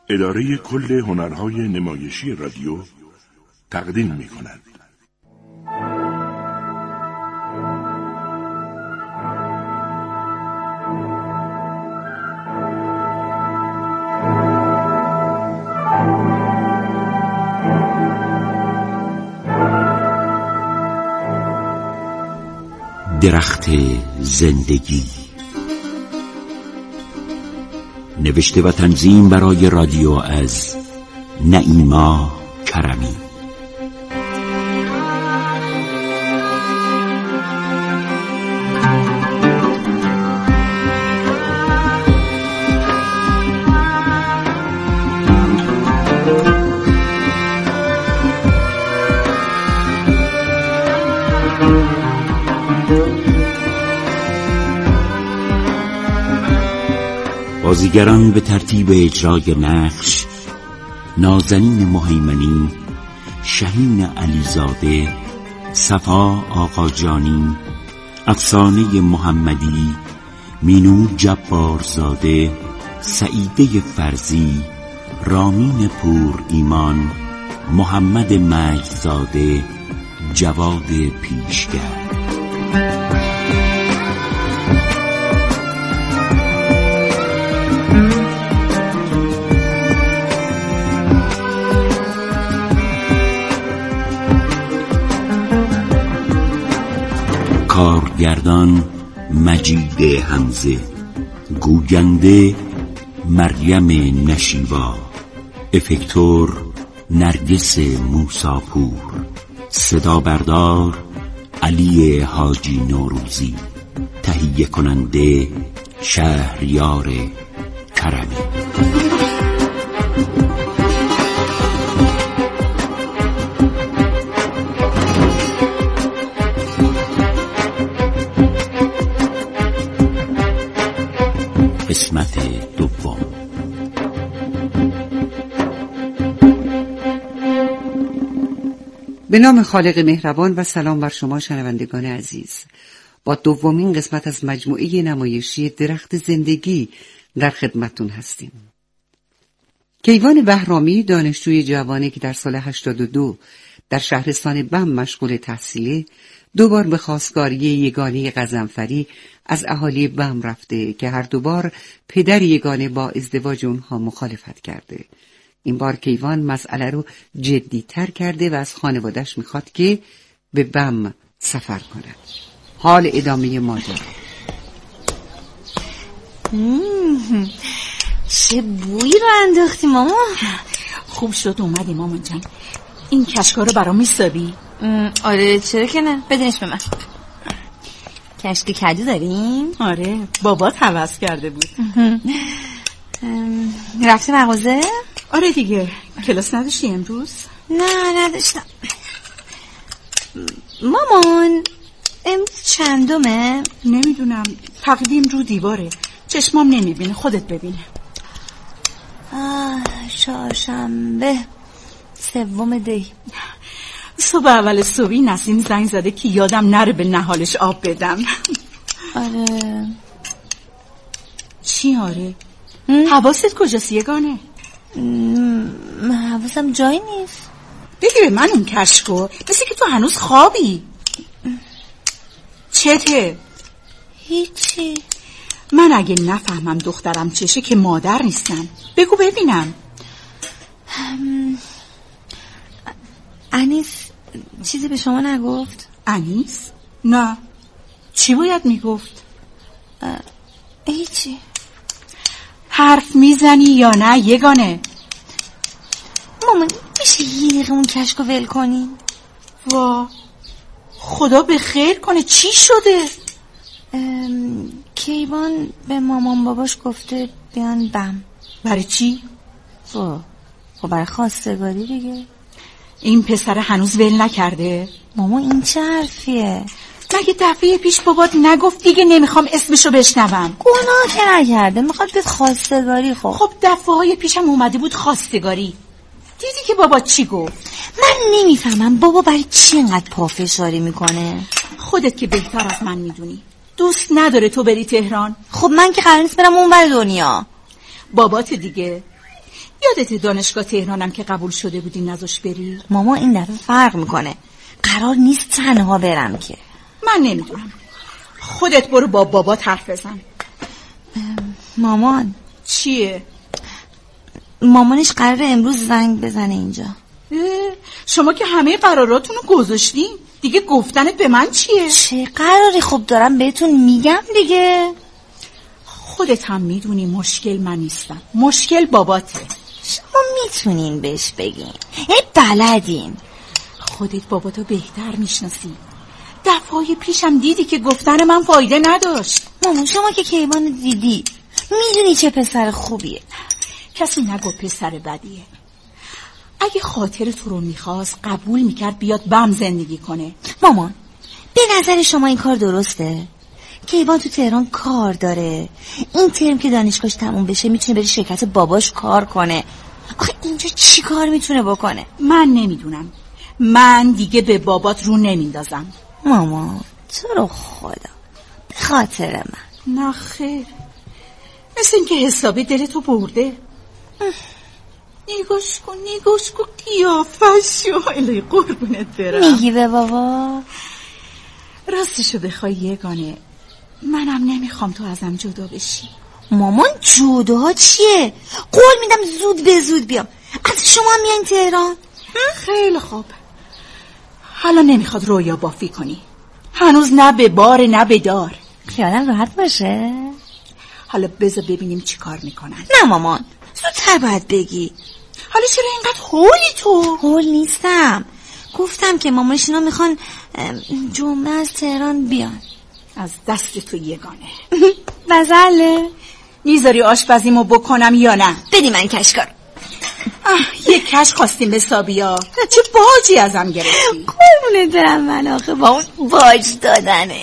اداره کل هنرهای نمایشی رادیو تقدیم می‌کند. درخت زندگی، نوشته و تنظیم برای رادیو از نعیما کرمی. بازیگران به ترتیب اجرای نقش: نازنین مهیمنی، شهین علیزاده، صفا آقاجانی، افسانه محمدی، مینو جبارزاده، سعیده فرزی، رامین پور ایمان، محمد مجدزاده، جواد پیشگر. کارگردان مجید حمزه، گوینده مریم نشیوا، افکتور نرگس موساپور، صدا بردار علی حاجی نوروزی، تهیه کننده شهریار کرمی. قسمت دوم. به نام خالق مهربان و سلام بر شما شنوندگان عزیز. با دومین قسمت از مجموعه نمایشی درخت زندگی در خدمتتون هستیم. کیوان بهرامی، دانشجوی جوانی که در سال 82 در شهرستان بم مشغول تحصیله، دوبار به خواستگاری یگانه غضنفری از اهالی بم رفته که هر دوبار پدر یگانه با ازدواج اونها مخالفت کرده. این بار کیوان مسئله رو جدی‌تر کرده و از خانواده‌اش میخواد که به بم سفر کنه. حال ادامه ماجرا. چه بویی رو انداختی ماما؟ خوب شد اومدی مامان جان. این کشکا رو برام میسابی؟ آره چرا که نه، بدنش به من. کشک کدو داریم؟ آره بابات حوض کرده بود. رفتی مغازه؟ آره دیگه. کلاس نداشتی امروز؟ نه نداشتم. مامان امروز چندمه؟ نمیدونم، تقویم رو دیواره، چشمام نمیبینه، خودت ببینه. چهارشنبه 3 دی. صبح اول صبحی نسیم زنگ زده که یادم نره به نهالش آب بدم. آره. چی آره؟ حواست کجاست یگانه؟ حواسم جایی نیست. بگی به من اون کشکو، مثل که تو هنوز خوابی. چته؟ هیچی. من اگه نفهمم دخترم چشه که مادر نیستم. بگو ببینم. انیس چیزی به شما نگفت؟ انیس؟ نه. چی باید میگفت؟ هیچی. حرف میزنی یا نه یگانه؟ مامان میشه یه دقیقه اون کشکو ول کنی؟ وا خدا به خیر کنه. چی شده؟ کیوان به مامان باباش گفته بیان بم. برای چی؟ خب برای خواستگاری دیگه. این پسر هنوز ول نکرده؟ ماما این چه حرفیه؟ مگه دفعه پیش بابات نگفت دیگه نمیخوام اسمشو بشنوم؟ گناه که نکرده، میخواد بیاد خواستگاری. خب دفعه‌های پیشم اومده بود خواستگاری. دیدی که بابا چی گفت؟ من نمیفهمم بابا برای چی اینقدر پافشاری میکنه؟ خودت که بهتر از من میدونی. دوست نداره تو بری تهران. خب من که قرار نیست برم اونور دنیا. بابات دیگه یادت دانشگاه تهرانم که قبول شده بودی نذاش بری؟ ماما این دفعه فرق میکنه، قرار نیست تنها برم که. من نمیدونم، خودت برو با بابات حرف بزن. مامان چیه؟ مامانش قراره امروز زنگ بزنه اینجا. شما که همه قراراتونو گذاشتین، دیگه گفتنت به من چیه؟ چه قراری؟ خب دارم بهتون میگم دیگه. خودت هم میدونی مشکل من نیستم، مشکل باباته. شما میتونین بهش بگین، بلدین. خودت باباتو بهتر میشناسی، دفعه پیشم دیدی که گفتن من فایده نداشت. مامان شما که کیوان دیدی، میدونی چه پسر خوبیه. کسی نگو پسر بدیه. اگه خاطر تو رو میخواست قبول میکرد بیاد بم زندگی کنه. مامان به نظر شما این کار درسته؟ کیوان تو تهران کار داره، این ترم که دانشگاهش تموم بشه میتونه بری شرکت باباش کار کنه. آخه اینجا چی کار میتونه بکنه؟ من نمیدونم، من دیگه به بابات رو نمیندازم. مامان تو رو خدا به خاطر من. نه خیر، مثل این که حسابی دلتو برده. نگاش کن قیافشو. الهی قربونت برم. میگی به بابا؟ راستشو بخوای یگانه، منم نمیخوام تو ازم جدا بشی. مامان جدا چیه؟ قول میدم زود به زود بیام. از شما میایین تهران؟ خیلی خوب، حالا نمیخواد رویا بافی کنی، هنوز نه به بار نه به دار. خیالم راحت باشه. حالا بذار ببینیم چی کار میکنن. نه مامان زودتر باید بگی. حالا چرا اینقدر هولی تو؟ هول نیستم، گفتم که مامانش اینا میخوان جمعه از تهران بیان. از دست تو یگانه. بزله میذاری آشپزیمو بکنم یا نه؟ بدی من کشکار. یه کش خواستیم به سابیا، چه باجی ازم گرفتی؟ قربونه درم من آخه با اون باج دادنت.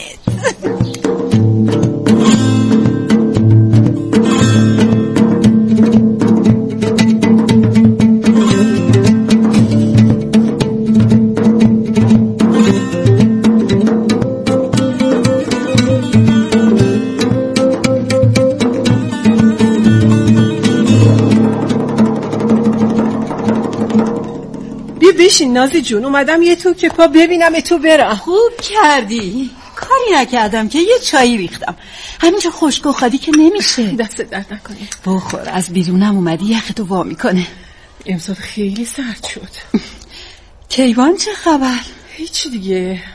بشین نازی جون، اومدم یه تو که پا ببینم تو برم. خوب کردی، کاری نکردم که یه چایی ریختم، همینجا خشک و خالی که نمیشه. دست درد نکنه. بخور، از بیرونم اومدی یختو وا میکنه. امسال خیلی سرد شد. کیوان چه خبر؟ هیچی دیگه،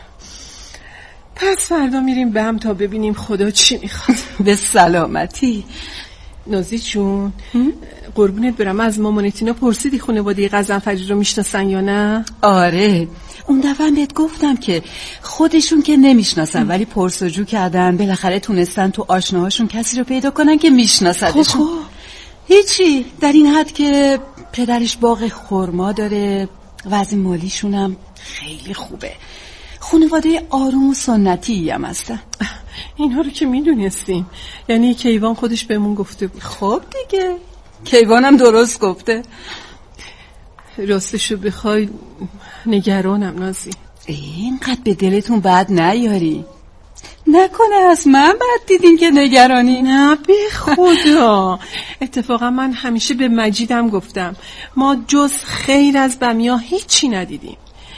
پس فردا میریم به هم تا ببینیم خدا چی میخواد. به سلامتی. نازی جون قربونت برم، از مامانتینا پرسیدی خانواده غضنفری رو میشناسن یا نه؟ آره، اون دفعه بهت گفتم که خودشون که نمیشناسن ولی پرسجو کردن، بالاخره تونستن تو آشناهاشون کسی رو پیدا کنن که میشناسدشون. خب هیچی، در این حد که پدرش باغ خرما داره، وضع مالیشون هم خیلی خوبه، خانواده آروم و سنتی هم هستن. اینها رو که میدونستیم، یعنی کیوان خودش بهمون گفته بود. خب دیگه کیوانم درست گفته. راستشو بخوای نگرانم نازی. اینقدر به دلتون بد نیاری، نکنه از من بد دیدین که نگرانی؟ نه به خدا. اتفاقا من همیشه به مجیدم گفتم ما جز خیر از بمیا هیچی ندیدیم.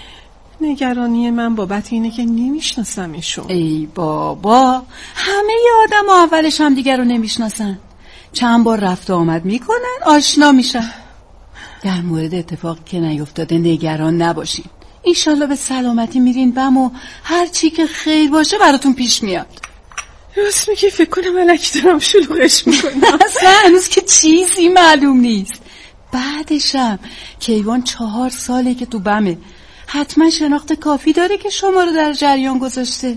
نگرانی من بابت اینه که نمیشناسمشون. ای بابا، همه آدم ها اولش هم دیگر رو نمیشناسن، چند بار رفت و آمد میکنن، آشنا میشن. در مورد اتفاقی که نیفتاده نگران نباشین، انشالله به سلامتی میرین بم و هر چی که خیر باشه براتون پیش میاد. راست میگی، فکر کنم الکی دارم شلوغش میکنم. اصلا هنوز که چیزی معلوم نیست. بعدشم کیوان 4 ساله که تو بمه، حتما شناخت کافی داره که شما رو در جریان گذاشته.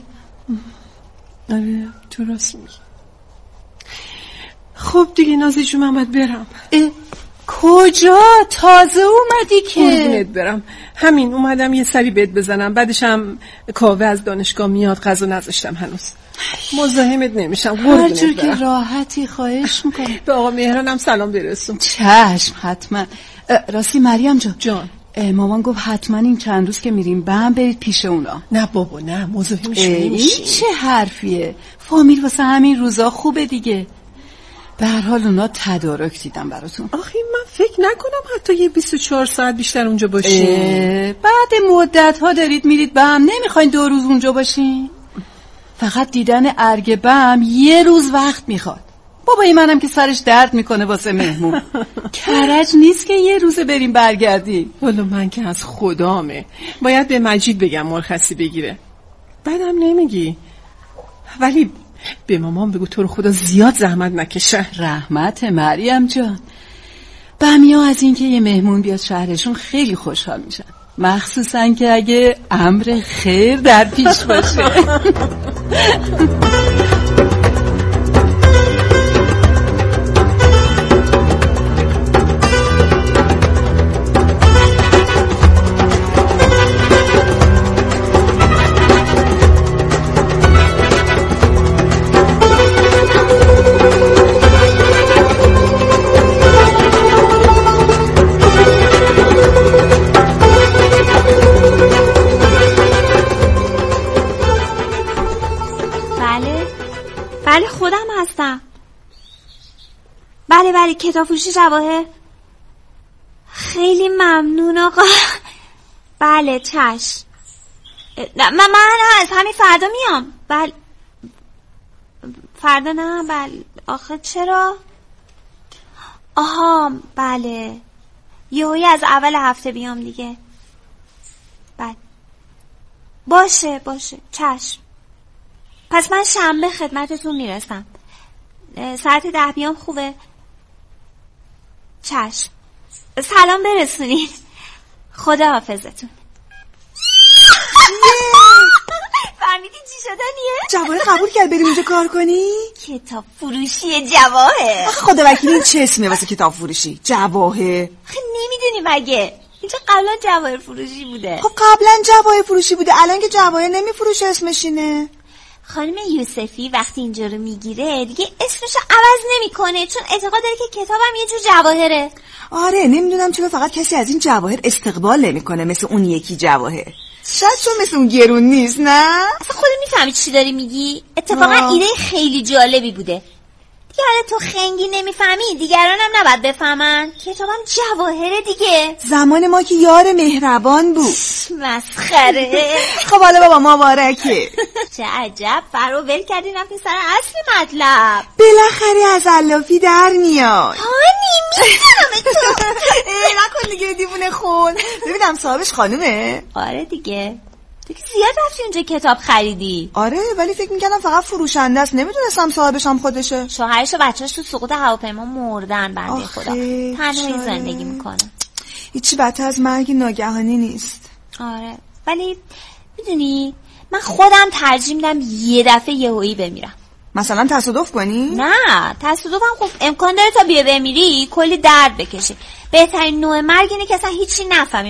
آره تو راست میگی. خب دیگه نازی جون، من باید برم. کجا؟ تازه اومدی که؟ قربونت برم، همین اومدم یه سری بهت بزنم، بعدش هم کاوه از دانشگاه میاد، غذا نذاشتم هنوز. مزاحمت نمیشم. هر جور که راحتی، خواهش میکنم. به آقا مهرانم سلام برسون. چشم حتما. راستی مریم جان، مامان گفت حتما این چند روز که میریم بهم برید پیش اونا. نه بابا نه، مزاحمش نمیشی. این چه حرفیه؟ فامیل واسه همین روزا خوبه دیگه. به هر حال اونا تدارک دیدم براتون. آخه من فکر نکنم حتی یه 24 ساعت بیشتر اونجا باشین. بعد مدت ها دارید میرید به هم، نمیخواین 2 روز اونجا باشین؟ فقط دیدن ارگ بم 1 روز وقت میخواد. بابای منم که سرش درد میکنه واسه مهمون. کرج نیست که 1 روز بریم برگردیم. والا من که از خدامه باید به مجید بگم مرخصی بگیره. بعدم نمیگی، ولی به مامان بگو تو رو خدا زیاد زحمت نکشه. رحمت مریم جان. بمیا از این که یه مهمون بیاد شهرشون خیلی خوشحال میشن، مخصوصا که اگه امر خیر در پیش باشه. بله خودم هستم. بله کتاب فروشی جواهر. خیلی ممنون آقا. بله چشم. من از همین فردا میام. بله فردا نه. بله آخه چرا؟ آها بله یهویی از اول هفته بیام دیگه. بله باشه چشم. پس من شنبه خدمتتون میرسم. ساعت 10 بیام خوبه؟ چشم. سلام برسونید. خدا حافظتون. فهمیدی چی شدنیه؟ جواهر قبول کرد بریم اینجا کار کنی؟ کتاب فروشی جواهر. خدا وکیلی این چه اسمیه واسه کتاب فروشی؟ جواهر. نمیدونی مگه اینجا قبلا جواهر فروشی بوده؟ خب قبلا جواهر فروشی بوده، الان که جواهر نمیفروشه اسمش اینه. خانم یوسفی وقتی اینجا رو میگیره دیگه اسمشو عوض نمیکنه، چون اعتقاد داره که کتابم یه جور جواهره. آره نمیدونم چرا فقط کسی از این جواهر استقبال نمیکنه مثل اون یکی جواهر. شاید چون مثل اون گرون نیست. نه اصلا خودت میفهمی چی داری میگی؟ اتفاقا ایده خیلی جالبی بوده دیگه. حالا تو خنگی نمیفهمی دیگرانم نباید بفهمن. کتابم جواهره دیگه. زمان ما که یار مهربان بود. مسخره. خب حالا بابا مبارکه. چه عجب فرو ول کردی رفتین سر اصل مطلب. بالاخره از علافی در میاد. هانی میزنم تو. نکن دیگه دیوونه خون. ببینم صاحبش خانومه؟ آره دیگه. تو که زیاد رفتی اونجا کتاب خریدی. آره ولی فکر میکردم فقط فروشنده است، نمیدونستم صاحبش هم خودشه. شوهرش و بچه‌اش تو سقوط هواپیما مردن بنده خدا. تنهایی زندگی میکنه. هیچی بدتر از مرگ ناگهانی نیست. آره ولی میدونی من خودم ترجیح میدم یه دفعه یهویی بمیرم. مثلا تصادف کنی؟ نه تصادف هم خب امکان داره تا بیا بمیری کلی درد بکشی. بهترین نوع مرگ اینه که اصلا هیچی نفهمی،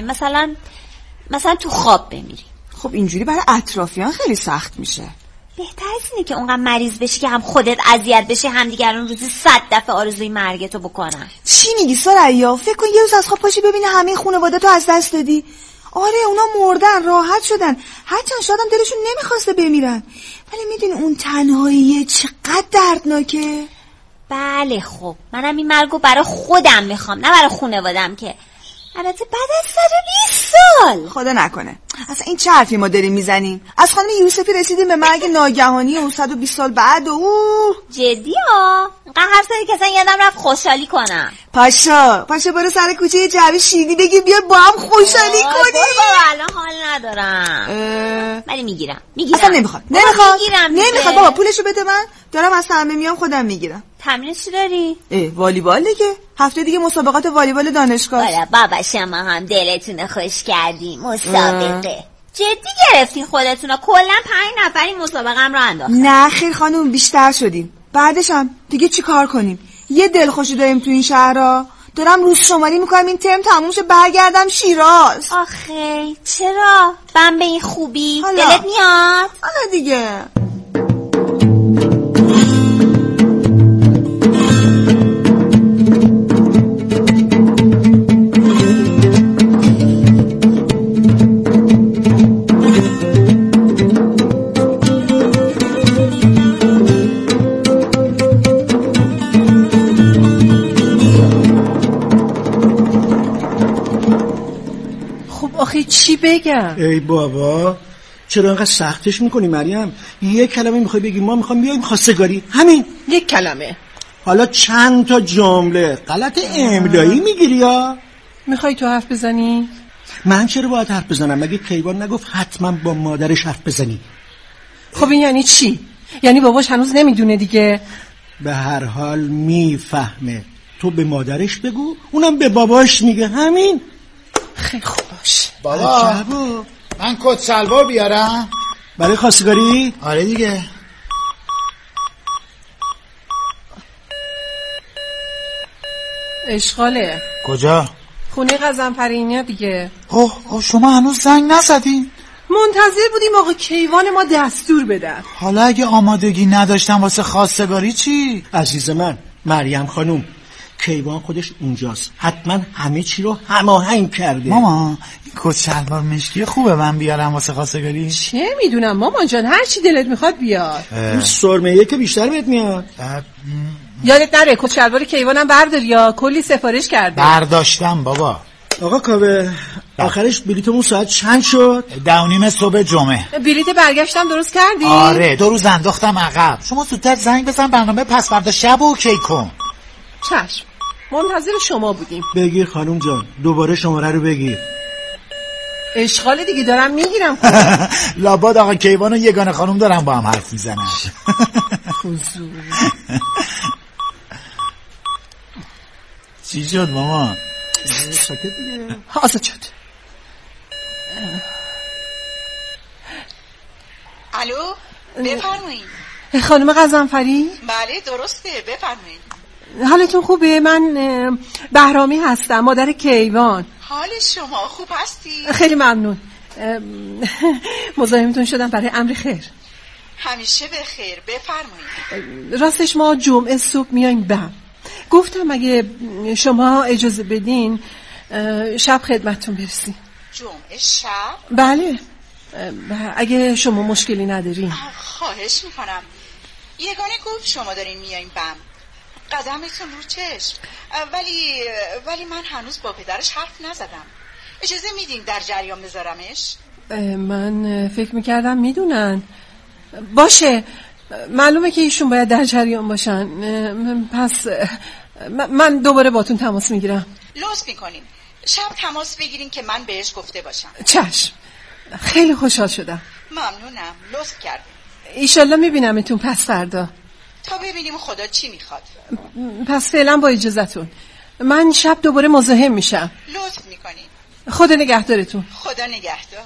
مثلا تو خواب بمیری. خب اینجوری برای اطرافیان خیلی سخت میشه. بهتر از اینه که اونقدر مریض بشی که هم خودت اذیت بشی هم دیگران روزی 100 دفعه آرزوی مرگتو بکنن. چی میگی سریا؟ فکر کن یه روز از خواب پاشی ببینی همه خانواده تو از دست دادی. آره اونا مردن راحت شدن، هرچند شادم دلشون نمیخواسته بمیرن، ولی میدونی اون تنهاییه چقدر دردناکه. بله خب منم این مرگو برای خودم میخوام نه برای خانوادم، که البته بعد از 120 سال. خدا نکنه. اصلا این چه حرفی ما داریم میزنیم؟ از خانم یوسفی رسیدیم به مرگ ناگهانی و 120 سال بعد و جدی ها؟ اینقدر حرف زدی که اصلا یادم رفت خوشحالی کنم. پاشا برو سر کوچه جعبه شیرینی بگیر بیا با هم خوشحالی کنی. بابا الان حال ندارم. ولی میگیرم. اصلا نمیخواد بابا پولشو بده، من دارم از تعمیم میام خودم میگیرم. تمرین چی داری؟ والیبال دیگه. هفته دیگه مسابقات والیبال دانشگاه. آره بابا شما هم دلتون خوش کردی. مسابقه جدی گرفتین خودتونا؟ کلا 5 نفری مسابقه هم رو انداختن. نه خیر خانوم بیشتر شدیم. بعدش هم دیگه چی کار کنیم؟ یه دلخوشی داریم تو این شهرها. دارم روز شماری میکنم این ترم تموم شه برگردم شیراز. آخه چرا؟ من به این خوبی دلت میاد؟ حالا دیگه چی بگم؟ ای بابا چرا انقدر سختش میکنی مریم؟ یک کلمه میخوای بگی ما میخوام بیایم خواستگاری، همین یک کلمه. حالا چند تا جمله غلط املایی میگیری یا؟ میخوای تو حرف بزنی؟ من چرا باید حرف بزنم؟ مگه کیوان نگفت حتما با مادرش حرف بزنی؟ خب این یعنی چی؟ یعنی باباش هنوز نمیدونه دیگه؟ به هر حال میفهمه. تو به مادرش بگو اونم به باباش میگه، همین. خیلی خوب باش. بابا من کت شلوار بیارم برای خواستگاری؟ آره دیگه. اشغاله. کجا؟ خونه غضنفرینی دیگه. اوه شما هنوز زنگ نزدین؟ منتظر بودیم آقا کیوان ما دستور بدن. حالا اگه آمادگی نداشتم واسه خواستگاری چی؟ عزیز من مریم خانوم، کیوان خودش اونجاست، حتما همه چی رو هماهنگ کرده. ماما این کت شلوار مشکی خوبه من بیارم واسه خواستگاری؟ چه میدونم مامان جان، هر چی دلت میخواد بیار. این سرمه‌ایه که بیشتر بهت میاد. یادت نره کت شلوار کیوانم بردار یا کلی سفارش کرده. برداشتم بابا. آقا کاوه آخرش بلیتمون ساعت چند شد؟ 10:30 صبح جمعه. بلیت برگشتم درست کردی؟ آره 2 روز انداختم عقب. شما زودتر زنگ بزن برنامه پس فردا شب اوکی کن. چشم منتظر شما بودیم. بگیر خانم جان دوباره شماره رو بگیر. اشغال دیگه دارم میگیرم. لابد آقا کیوان و یگانه خانم دارم با هم حرف میزنن. چی شد ماما؟ آزاد شد. الو بفرمایید. خانم غضنفری؟ بله درسته بفرمایید. حالتون خوبه؟ من بهرامی هستم، مادر کیوان. حال شما خوب هستی؟ خیلی ممنون. مزاحمتون شدم برای امر خیر. همیشه به خیر بفرمایید. راستش ما جمعه صبح میایم بم. گفتم اگه شما اجازه بدین شب خدمتتون برسیم. جمعه شب؟ بله اگه شما مشکلی ندارین. خواهش میکنم. یگانه گفت شما دارین میایم بم، قدمتون رو چشم. ولی من هنوز با پدرش حرف نزدم. اجازه میدین در جریان بذارمش؟ من فکر میکردم میدونن. باشه معلومه که ایشون باید در جریان باشن. پس من دوباره باتون تماس میگیرم. لطف میکنین شب تماس بگیرین که من بهش گفته باشم. چشم خیلی خوشحال شدم. ممنونم لطف کردین. ایشالله میبینمتون پس فردا. تا ببینیم خدا چی میخواد. پس فعلا با اجازهتون من شب دوباره مزاحم میشم. لطف میکنین. خدا نگهدارتون. خدا نگهدار.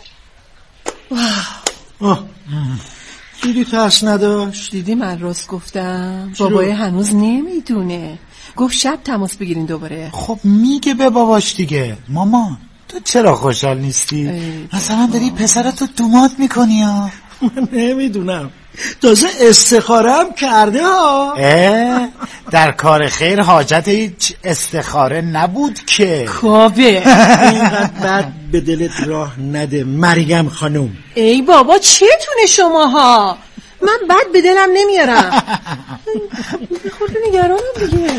دیدی ترس نداشت؟ دیدی من راست گفتم؟ بابای هنوز نمیدونه. گفت شب تماس بگیرین دوباره. خب میگه به باباش دیگه. ماما تو چرا خوشحال نیستی؟ مثلا داری پسرتو دوماد میکنی ها؟ من نمیدونم تازه استخاره هم کرده ها. در کار خیر حاجت هیچ استخاره نبود که. کاوه اینقدر بد به دلت راه نده مریم خانوم. ای بابا چیتونه شماها؟ من بد به دلم نمیارم. خود نگرانم دیگه.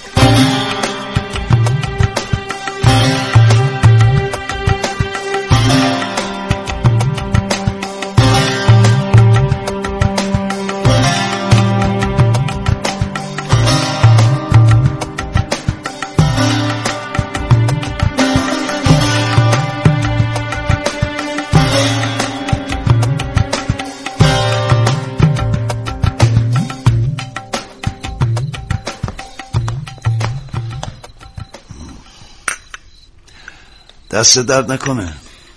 دست درد نکنه.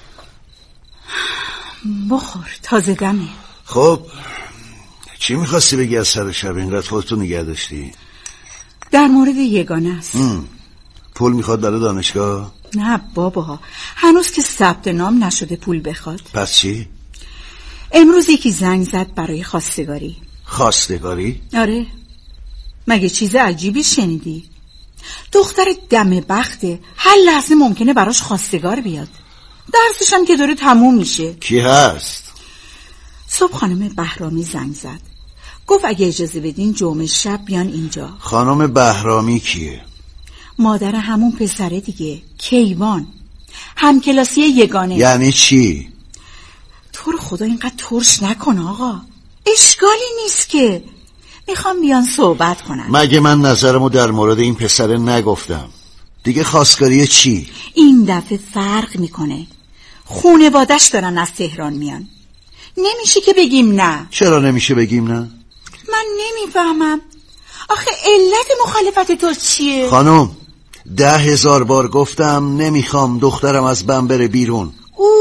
بخور تازه دمه. خب چی میخواستی بگی از سر شب اینقدر خودتو نگه داشتی؟ در مورد یگانه است. پول میخواد برای دانشگاه؟ نه بابا هنوز که ثبت نام نشده پول بخواد. پس چی؟ امروز یکی زنگ زد برای خواستگاری. خواستگاری؟ آره مگه چیز عجیبی شنیدی؟ دختر دم بخته، هر لحظه ممکنه براش خواستگار بیاد. درسش هم که داره تموم میشه. کی هست؟ صبح خانم بهرامی زنگ زد، گفت اگه اجازه بدین جمعه شب بیان اینجا. خانم بهرامی کیه؟ مادر همون پسره دیگه، کیوان. همکلاسی یگانه. یعنی چی؟ تو رو خدا اینقدر ترش نکن آقا، اشکالی نیست که. میخوام بیان صحبت کنن. مگه من نظرمو در مورد این پسر نگفتم؟ دیگه خواستگاری چی؟ این دفعه فرق میکنه، خونوادش دارن از تهران میان. نمیشه که بگیم نه. چرا نمیشه بگیم نه؟ من نمیفهمم آخه علت مخالفت تو چیه؟ خانم 10,000 بار گفتم نمیخوام دخترم از بم بره بیرون.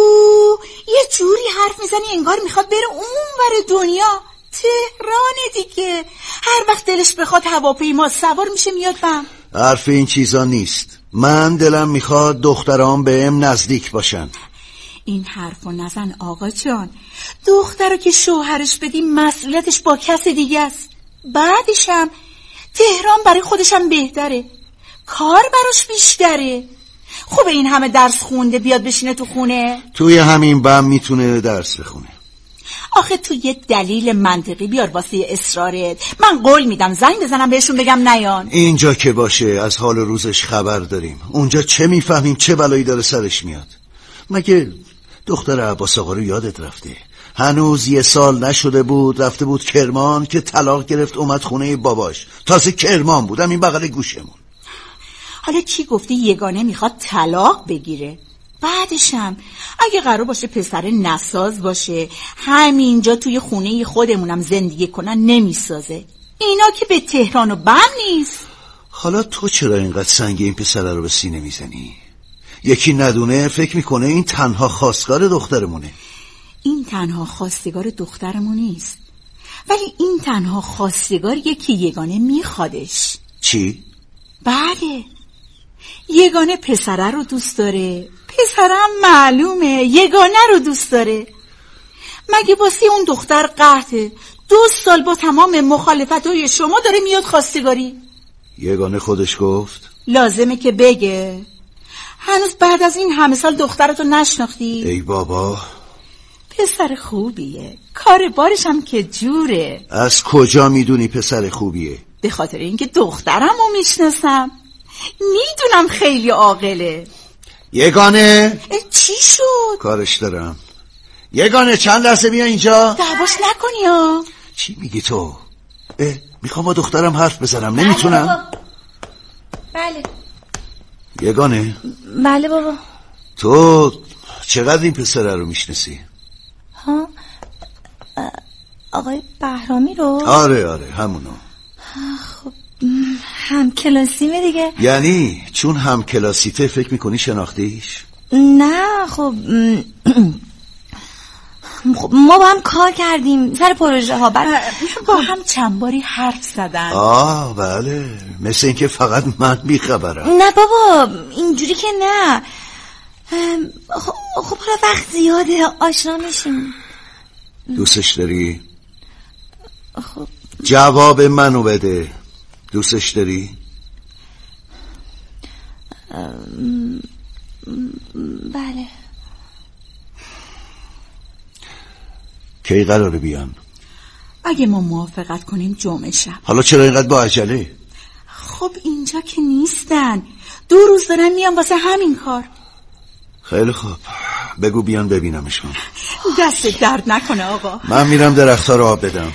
یه جوری حرف میزنی انگار میخواد بره اون ور دنیا. تهرانه دیگه، هر وقت دلش بخواد هواپیما سوار میشه میاد بم. حرف این چیزا نیست. من دلم میخواد دخترام بهم نزدیک باشن. این حرفو نزن آقا جان. دخترو که شوهرش بدی مسئولیتش با کس دیگه است. بعدشم تهران برای خودشم بهتره، کار براش بیشتره. خوبه این همه درس خونده بیاد بشینه تو خونه؟ توی همین بم میتونه درس بخونه. آخه تو یه دلیل منطقی بیار واسه اصرارت. من قول میدم زنگ بزنم بهشون بگم نیان. اینجا که باشه از حال روزش خبر داریم. اونجا چه میفهمیم چه بلایی داره سرش میاد. مگه دختر عباس آقا رو یادت رفته؟ هنوز 1 سال نشده بود رفته بود کرمان که طلاق گرفت اومد خونه باباش. تازه کرمان بودم این بغل گوشمون. حالا کی گفته یگانه میخواد طلاق بگیره؟ بعدشم اگه قرار باشه پسر نساز باشه همینجا توی خونه خودمونم زندگی کنن نمیسازه. اینا که به تهران و بم نیست. حالا تو چرا اینقدر سنگ این پسر رو به سینه میزنی؟ یکی ندونه فکر میکنه این تنها خواستگار دخترمونه. این تنها خواستگار دخترمون نیست، ولی این تنها خواستگاریه که یگانه میخوادش. چی؟ بله، یگانه پسره رو دوست داره. پسرم معلومه یگانه رو دوست داره. مگه واسه اون دختر قحطه 2 سال با تمام مخالفت‌های شما داره میاد خواستگاری؟ یگانه خودش گفت؟ لازمه که بگه. هنوز بعد از این همه سال دخترتو نشناختی؟ ای بابا، پسر خوبیه، کار بارش هم که جوره. از کجا میدونی پسر خوبیه؟ به خاطر اینکه دخترمو میشناسم، میدونم خیلی عاقله. یگانه چی شد؟ کارش دارم. یگانه چند لحظه بیا اینجا. دعواش نکنی ها. چی میگی تو؟ میخوام با دخترم حرف بزنم نمیتونم. بله یگانه. بله بابا. تو چقدر این پسره رو میشناسی؟ ها آقای بهرامی رو؟ آره همونو. خب هم کلاسیمه دیگه. یعنی چون هم کلاسیته فکر میکنی شناختیش؟ نه خب ما با هم کار کردیم سر پروژه ها، با هم چند باری حرف زدن. بله، مثل اینکه فقط من بیخبرم. نه بابا اینجوری که نه. خب حالا وقت زیاده آشنا میشیم. دوستش داری؟ خب جواب منو بده. دوستش داری؟ بله. کی قراره بیان؟ اگه ما موافقت کنیم جمعه شب. حالا چرا اینقدر با عجله؟ خب اینجا که نیستن، 2 روز دارن میان واسه همین کار. خیلی خوب، بگو بیان ببینمشون. دست درد نکنه آقا. من میرم درخت‌ها رو آب بدم.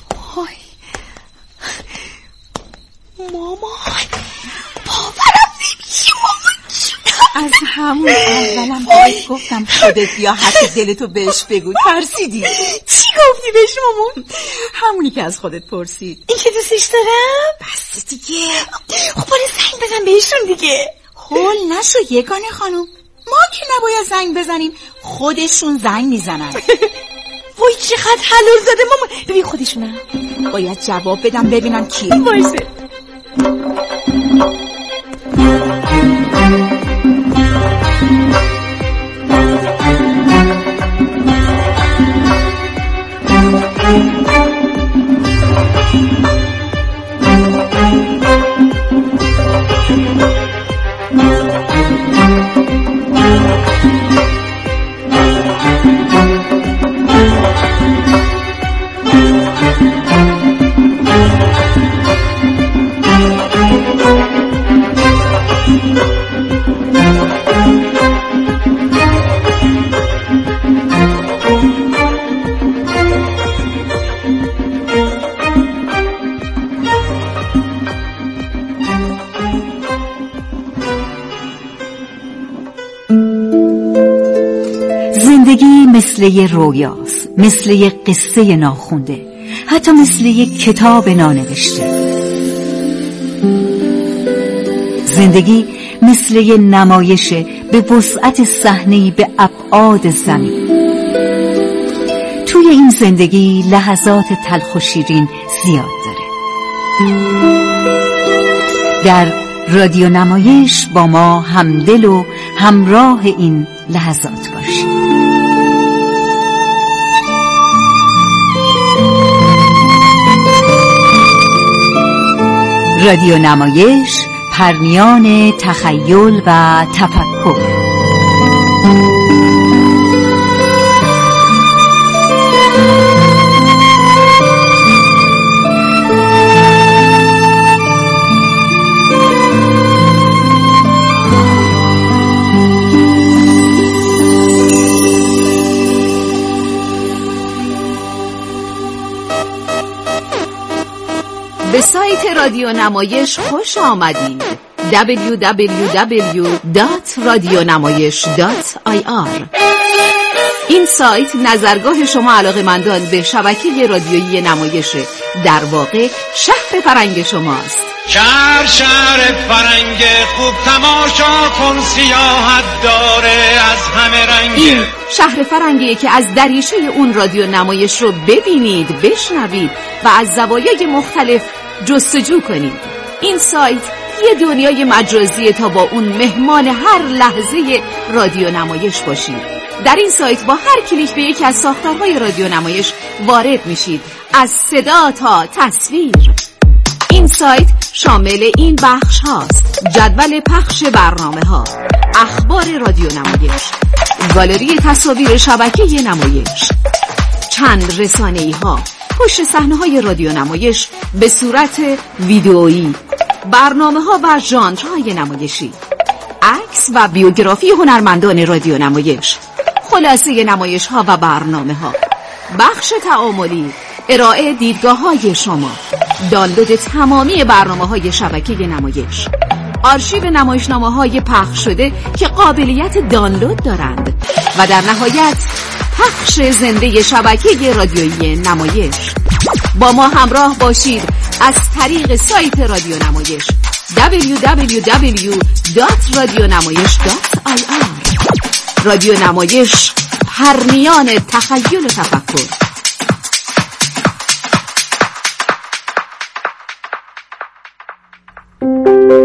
ماما باورم نمیشه ماما. از همون اولم بهت گفتم خودت بیا حرف دلتو بهش بگو. ترسیدی. چی گفتی بهش مامان؟ همونی که از خودت پرسید. این که دوستش دارم؟ بس دیگه. خب باید زنگ بزن بهشون دیگه. هول نشو یگانه خانم، ما که نباید زنگ بزنیم، خودشون زنگ میزنن. وای چقدر حلال زده ماما. ببین خودشونم. باید جواب بدم ببینم کی. باشه. زندگی مثل یه رویاست، مثل یه قصه ناخونده، حتی مثل یه کتاب نانوشته. زندگی مثل یه نمایشه به وسعت صحنه‌ای به ابعاد زمین. توی این زندگی لحظات تلخ و شیرین زیاد داره. در رادیو نمایش با ما همدل و همراه این لحظات باشید. رادیو نمایش، پرنیان تخیل و تفکر. به سایت رادیو نمایش خوش آمدید. www.radionamayish.ir. این سایت نظرگاه شما علاقه‌مندان به شبکه رادیویی نمایشه، در واقع شهر فرنگ شماست. شهر فرنگ خوب تماشا کن، سیاحت داره از همه رنگ. این شهر فرنگیه که از دریچه اون رادیو نمایش رو ببینید، بشنوید و از زوایای مختلف جستجو کنید. این سایت یه دنیای مجازیه تا با اون مهمان هر لحظه رادیو نمایش باشید. در این سایت با هر کلیک به یکی از ساختارهای رادیو نمایش وارد میشید، از صدا تا تصویر. این سایت شامل این بخش هاست: جدول پخش برنامه ها، اخبار رادیو نمایش، گالری تصاویر شبکه نمایش، چند رسانه‌ای ها، پشت صحنه های رادیو نمایش به صورت ویدئویی، برنامه ها و ژانرهای نمایشی، عکس و بیوگرافی هنرمندان رادیو نمایش، خلاصه نمایش ها و برنامه ها، بخش تعاملی، ارائه دیدگاه های شما، دانلود تمامی برنامه های شبکه نمایش، آرشیو نمایشنامه های پخش شده که قابلیت دانلود دارند و در نهایت پخش زنده شبکه رادیویی نمایش. با ما همراه باشید از طریق سایت رادیو نمایش www.radionamayish.ir. رادیو نمایش، پرنیان تخیل و تفکر.